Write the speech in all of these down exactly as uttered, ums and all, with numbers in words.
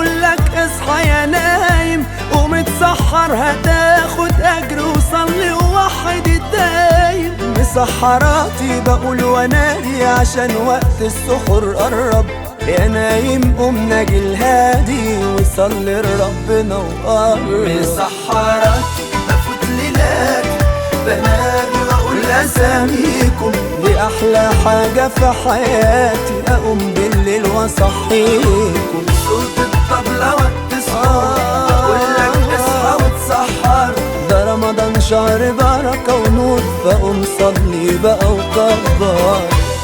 بقولك اصحى يا نايم ومتسحر هتاخد اجر وصلي ووحد الدايم. مسحراتي بقول وانادي عشان وقت السحور قرب، يا نايم قوم ناجي الهادي وصلي لربنا وقرب. مسحراتي بفوت ليلات بنادي واقول اساميكم، دي احلى حاجة في حياتي اقوم بالليل واصحيكم. صوت الطبلة وقت السحور بقولك اصحى وتسحر، ده رمضان شهر بركة ونور فقوم صلي بقى وكبر.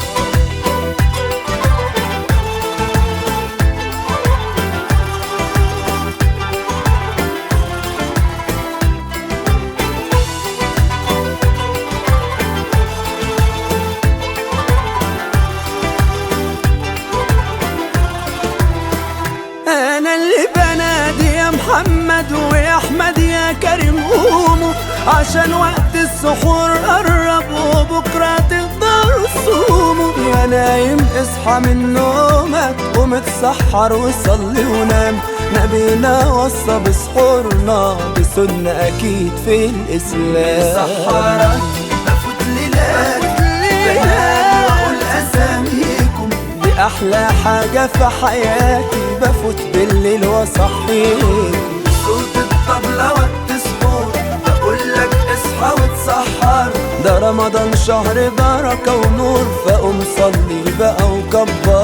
انا اللي بنادي يا محمد ويا احمد يا كريم قوموا، عشان وقت السحور قرب وبكره تقدروا تصوموا. يا نايم اصحى من نومك ومتسحر وصلي ونام، نبينا وصى بسحورنا دي سنة اكيد في الاسلام. مسحراتي بفوت ليلات بنادي واقول اساميكم، دي احلى حاجة في حياتي بفوت بالليل واصحيكم. صوت الطبلة وقت السحور بقولك اصحى وتسحر، ده رمضان شهر بركة ونور فقوم صلي بقى وكبر.